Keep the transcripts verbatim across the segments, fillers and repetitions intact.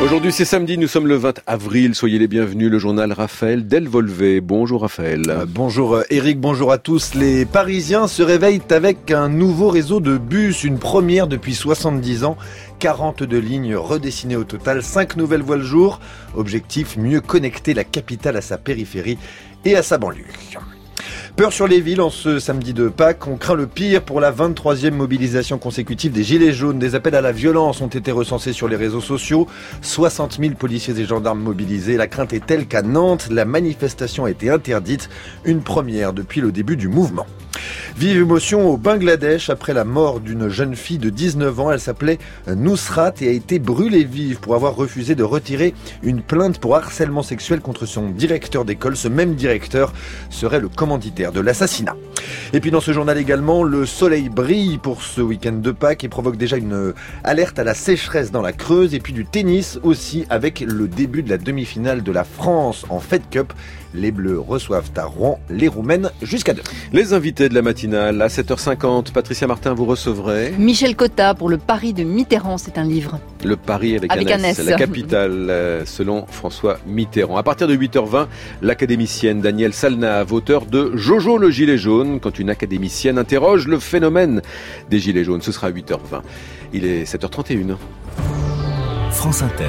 Aujourd'hui c'est samedi, nous sommes le vingt avril, soyez les bienvenus, le journal Raphaël Delvolvé. Bonjour Raphaël. Euh, bonjour Eric, bonjour à tous. Les Parisiens se réveillent avec un nouveau réseau de bus, une première depuis soixante-dix ans. quarante-deux lignes redessinées au total, cinq nouvelles voies le jour. Objectif, mieux connecter la capitale à sa périphérie et à sa banlieue. Peur sur les villes en ce samedi de Pâques, on craint le pire pour la vingt-troisième mobilisation consécutive des Gilets jaunes. Des appels à la violence ont été recensés sur les réseaux sociaux. soixante mille policiers et gendarmes mobilisés. La crainte est telle qu'à Nantes, la manifestation a été interdite. Une première depuis le début du mouvement. Vive émotion au Bangladesh après la mort d'une jeune fille de dix-neuf ans. Elle s'appelait Nusrat et a été brûlée vive pour avoir refusé de retirer une plainte pour harcèlement sexuel contre son directeur d'école. Ce même directeur serait le commanditaire de l'assassinat. Et puis dans ce journal également, le soleil brille pour ce week-end de Pâques et provoque déjà une alerte à la sécheresse dans la Creuse. Et puis du tennis aussi avec le début de la demi-finale de la France en Fed Cup. Les Bleus reçoivent à Rouen les Roumaines jusqu'à deux. Les invités de la matinale à sept heures cinquante. Patricia Martin, vous recevrez Michel Cotta pour Le Paris de Mitterrand, c'est un livre. Le Paris avec, avec un, S, un S, la capitale selon François Mitterrand. À partir de huit heures vingt, l'académicienne Danielle Salnave, auteure de Jojo le gilet jaune, quand une académicienne interroge le phénomène des gilets jaunes. Ce sera à huit heures vingt. Il est sept heures trente et une. France Inter.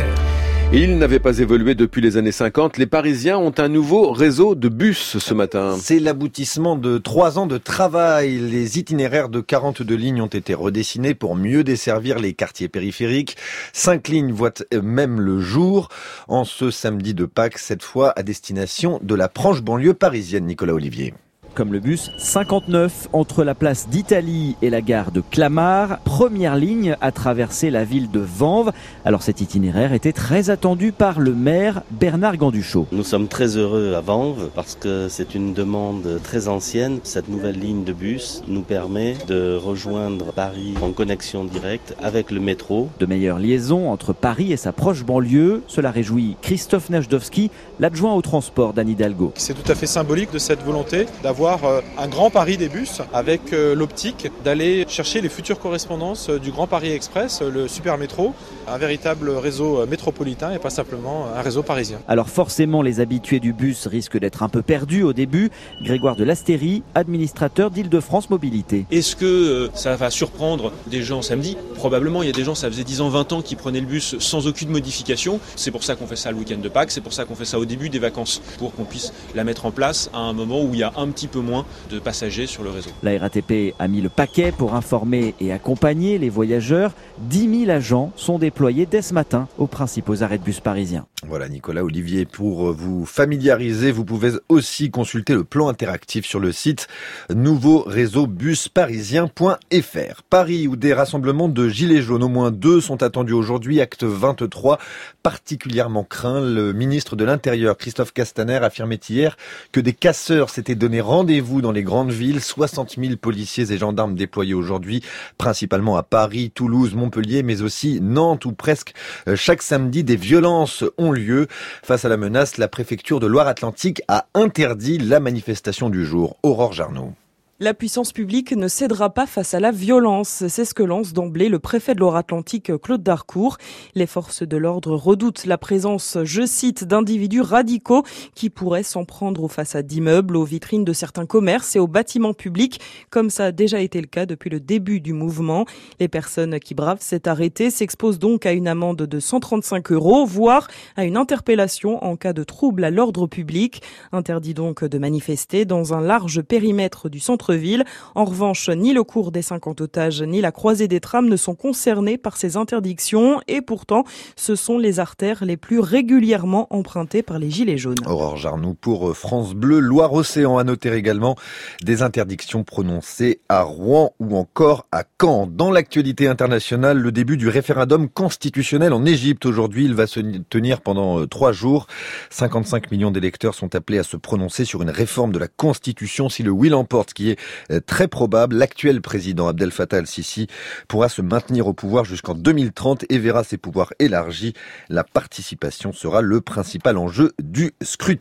Il n'avait pas évolué depuis les années cinquante. Les Parisiens ont un nouveau réseau de bus ce matin. C'est l'aboutissement de trois ans de travail. Les itinéraires de quarante-deux lignes ont été redessinés pour mieux desservir les quartiers périphériques. Cinq lignes voient même le jour en ce samedi de Pâques, cette fois à destination de la proche banlieue parisienne. Nicolas Olivier. Comme le bus cinquante-neuf entre la place d'Italie et la gare de Clamart. Première ligne à traverser la ville de Vanves. Alors cet itinéraire était très attendu par le maire Bernard Ganduchot. Nous sommes très heureux à Vanves parce que c'est une demande très ancienne. Cette nouvelle ligne de bus nous permet de rejoindre Paris en connexion directe avec le métro. De meilleures liaisons entre Paris et sa proche banlieue. Cela réjouit Christophe Najdowski, l'adjoint au transport d'Anne Hidalgo. C'est tout à fait symbolique de cette volonté d'avoir un grand Paris des bus avec l'optique d'aller chercher les futures correspondances du Grand Paris Express, le super métro, un véritable réseau métropolitain et pas simplement un réseau parisien. Alors forcément, les habitués du bus risquent d'être un peu perdus au début. Grégoire de Lastérie, administrateur d'Île-de-France Mobilité. Est-ce que ça va surprendre des gens samedi ? Probablement, il y a des gens, ça faisait dix ans, vingt ans, qui prenaient le bus sans aucune modification. C'est pour ça qu'on fait ça le week-end de Pâques, c'est pour ça qu'on fait ça au début des vacances, pour qu'on puisse la mettre en place à un moment où il y a un petit peu moins de passagers sur le réseau. La R A T P a mis le paquet pour informer et accompagner les voyageurs. dix mille agents sont déployés dès ce matin aux principaux arrêts de bus parisiens. Voilà Nicolas Olivier, pour vous familiariser, vous pouvez aussi consulter le plan interactif sur le site nouveau réseau bus parisien point f r. Paris où des rassemblements de gilets jaunes, au moins deux sont attendus aujourd'hui, acte vingt-trois, particulièrement craint. Le ministre de l'Intérieur, Christophe Castaner, affirmait hier que des casseurs s'étaient donné rendez-vous dans les grandes villes. soixante mille policiers et gendarmes déployés aujourd'hui, principalement à Paris, Toulouse, Montpellier, mais aussi Nantes, où presque chaque samedi des violences ont lieu. Face à la menace, la préfecture de Loire-Atlantique a interdit la manifestation du jour. Aurore Jarnaud. La puissance publique ne cédera pas face à la violence. C'est ce que lance d'emblée le préfet de Loire-Atlantique, Claude Darcourt. Les forces de l'ordre redoutent la présence, je cite, d'individus radicaux qui pourraient s'en prendre aux façades d'immeubles, aux vitrines de certains commerces et aux bâtiments publics, comme ça a déjà été le cas depuis le début du mouvement. Les personnes qui bravent cet arrêté s'exposent donc à une amende de cent trente-cinq euros, voire à une interpellation en cas de trouble à l'ordre public. Interdit donc de manifester dans un large périmètre du centre ville. En revanche, ni le cours des cinquante otages ni la croisée des trams ne sont concernés par ces interdictions et pourtant, ce sont les artères les plus régulièrement empruntées par les gilets jaunes. Aurore Jarnou pour France Bleu. Loire-Océan, à noter également des interdictions prononcées à Rouen ou encore à Caen. Dans l'actualité internationale, le début du référendum constitutionnel en Égypte. Aujourd'hui, il va se tenir pendant trois jours. cinquante-cinq millions d'électeurs sont appelés à se prononcer sur une réforme de la Constitution. Si le oui l'emporte, qui est très probable, l'actuel président Abdel Fattah el-Sisi pourra se maintenir au pouvoir jusqu'en deux mille trente et verra ses pouvoirs élargis. La participation sera le principal enjeu du scrutin.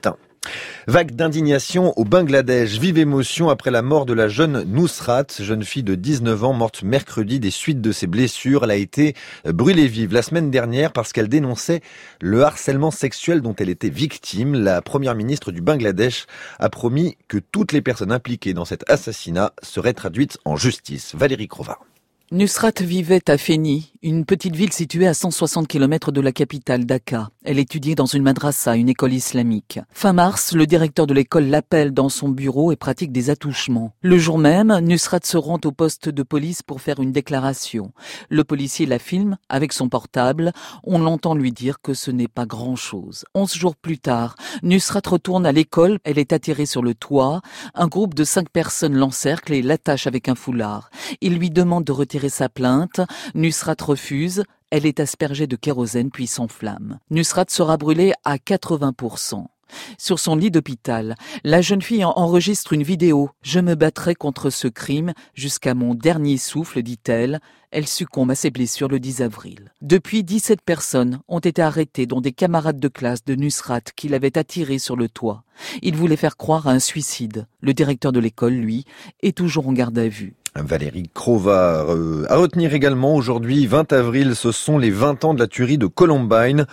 Vague d'indignation au Bangladesh. Vive émotion après la mort de la jeune Nusrat, jeune fille de dix-neuf ans morte mercredi des suites de ses blessures. Elle a été brûlée vive la semaine dernière parce qu'elle dénonçait le harcèlement sexuel dont elle était victime. La première ministre du Bangladesh a promis que toutes les personnes impliquées dans cet assassinat seraient traduites en justice. Valérie Crova. Nusrat vivait à Feni, une petite ville située à cent soixante kilomètres de la capitale Dhaka. Elle étudiait dans une madrasa, une école islamique. Fin mars, le directeur de l'école l'appelle dans son bureau et pratique des attouchements. Le jour même, Nusrat se rend au poste de police pour faire une déclaration. Le policier la filme avec son portable. On l'entend lui dire que ce n'est pas grand-chose. Onze jours plus tard, Nusrat retourne à l'école. Elle est atterrée sur le toit. Un groupe de cinq personnes l'encercle et l'attache avec un foulard. Il lui demande de retirer sa plainte. Nusrat refuse. Elle est aspergée de kérosène puis s'enflamme. Nusrat sera brûlée à quatre-vingts pour cent. Sur son lit d'hôpital, la jeune fille enregistre une vidéo. « Je me battrai contre ce crime jusqu'à mon dernier souffle », dit-elle. Elle succombe à ses blessures le dix avril. Depuis, dix-sept personnes ont été arrêtées, dont des camarades de classe de Nusrat qui l'avaient attirée sur le toit. Ils voulaient faire croire à un suicide. Le directeur de l'école, lui, est toujours en garde à vue. Valérie Crova. Euh, à retenir également, aujourd'hui, vingt avril, ce sont les vingt ans de la tuerie de Columbine.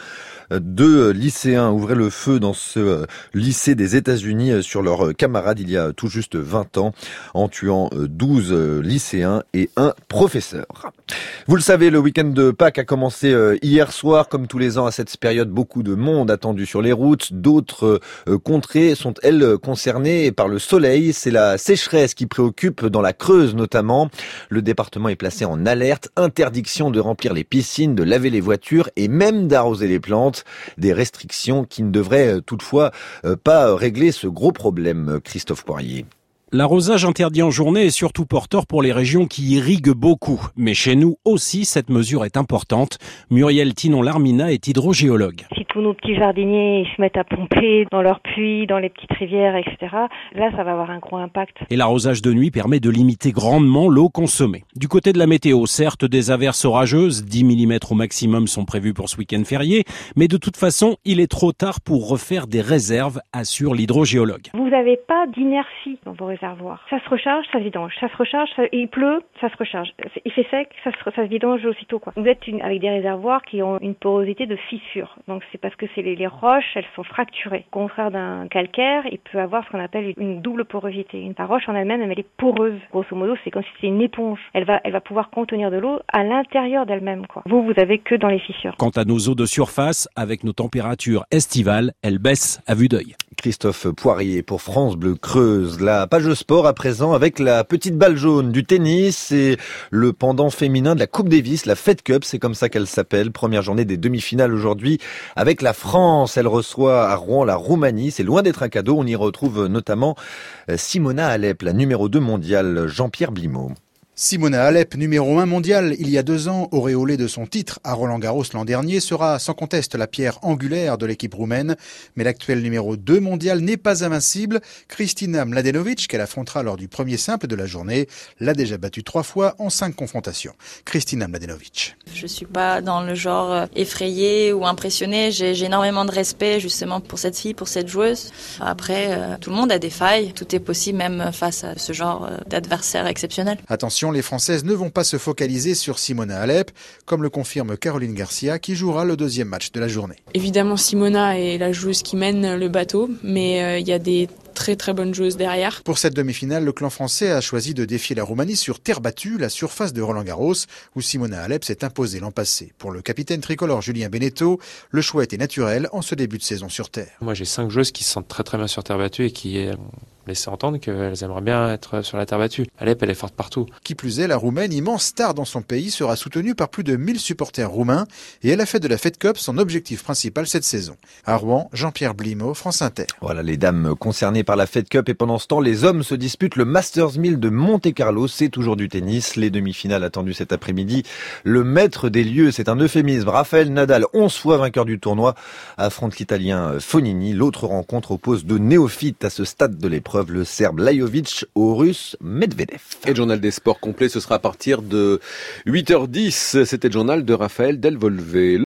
Deux lycéens ouvraient le feu dans ce lycée des États-Unis sur leurs camarades il y a tout juste vingt ans, en tuant douze lycéens et un professeur. Vous le savez, le week-end de Pâques a commencé hier soir. Comme tous les ans à cette période, beaucoup de monde attendu sur les routes. D'autres contrées sont, elles, concernées par le soleil. C'est la sécheresse qui préoccupe dans la Creuse notamment. Le département est placé en alerte. Interdiction de remplir les piscines, de laver les voitures et même d'arroser les plantes. Des restrictions qui ne devraient toutefois pas régler ce gros problème. Christophe Poirier. L'arrosage interdit en journée est surtout porteur pour les régions qui irriguent beaucoup. Mais chez nous aussi, cette mesure est importante. Muriel Tinon-Larmina est hydrogéologue. Si tous nos petits jardiniers ils se mettent à pomper dans leurs puits, dans les petites rivières, et cetera, là, ça va avoir un gros impact. Et l'arrosage de nuit permet de limiter grandement l'eau consommée. Du côté de la météo, certes, des averses orageuses, dix millimètres au maximum sont prévus pour ce week-end férié. Mais de toute façon, il est trop tard pour refaire des réserves, assure l'hydrogéologue. Vous n'avez pas d'inertie dans vos réservoirs. Ça se recharge, ça se vidange. Ça se recharge, ça... il pleut, ça se recharge. Il fait sec, ça se, ça se vidange aussitôt, quoi. Vous êtes une... avec des réservoirs qui ont une porosité de fissure. Donc c'est parce que c'est les, les roches, elles sont fracturées. Au contraire d'un calcaire, il peut avoir ce qu'on appelle une double porosité. La roche en elle-même, elle est poreuse. Grosso modo, c'est comme si c'était une éponge. Elle va, elle va pouvoir contenir de l'eau à l'intérieur d'elle-même, quoi. Vous, vous avez que dans les fissures. Quant à nos eaux de surface, avec nos températures estivales, elles baissent à vue d'œil. Christophe Poirier pour France Bleu Creuse. La page de sport à présent avec la petite balle jaune du tennis et le pendant féminin de la Coupe Davis, la Fed Cup, c'est comme ça qu'elle s'appelle. Première journée des demi-finales aujourd'hui avec la France. Elle reçoit à Rouen la Roumanie. C'est loin d'être un cadeau. On y retrouve notamment Simona Halep, la numéro deux mondiale, Jean-Pierre Blimaud. Simona Halep, numéro un mondial il y a deux ans, auréolée de son titre à Roland-Garros l'an dernier, sera sans conteste la pierre angulaire de l'équipe roumaine. Mais l'actuel numéro deux mondial n'est pas invincible. Kristina Mladenovic, qu'elle affrontera lors du premier simple de la journée, l'a déjà battue trois fois en cinq confrontations. Kristina Mladenovic. Je suis pas dans le genre effrayé ou impressionné. J'ai, j'ai énormément de respect justement pour cette fille, pour cette joueuse. Après, euh, tout le monde a des failles. Tout est possible même face à ce genre d'adversaire exceptionnel. Attention, les Françaises ne vont pas se focaliser sur Simona Halep, comme le confirme Caroline Garcia, qui jouera le deuxième match de la journée. Évidemment, Simona est la joueuse qui mène le bateau, mais il euh, y a des très très bonnes joueuses derrière. Pour cette demi-finale, le clan français a choisi de défier la Roumanie sur terre battue, la surface de Roland-Garros, où Simona Halep s'est imposée l'an passé. Pour le capitaine tricolore Julien Beneteau, le choix était naturel en ce début de saison sur terre. Moi, j'ai cinq joueuses qui se sentent très très bien sur terre battue et qui ont laissé entendre qu'elles aimeraient bien être sur la terre battue. Halep, elle est forte partout. Qui plus est, la Roumaine, immense star dans son pays, sera soutenue par plus de mille supporters roumains et elle a fait de la Fed Cup son objectif principal cette saison. À Rouen, Jean-Pierre Blimaud, France Inter. Voilà les dames concernées par la Fed Cup et pendant ce temps, les hommes se disputent le Masters mille de Monte-Carlo. C'est toujours du tennis. Les demi-finales attendues cet après-midi. Le maître des lieux, c'est un euphémisme. Rafael Nadal, onze fois vainqueur du tournoi, affronte l'Italien Fognini. L'autre rencontre oppose deux néophytes à ce stade de l'épreuve, le Serbe Lajovic au Russe Medvedev. Et le journal des sports complet, ce sera à partir de huit heures dix. C'était le journal de Raphaël Delvolvé.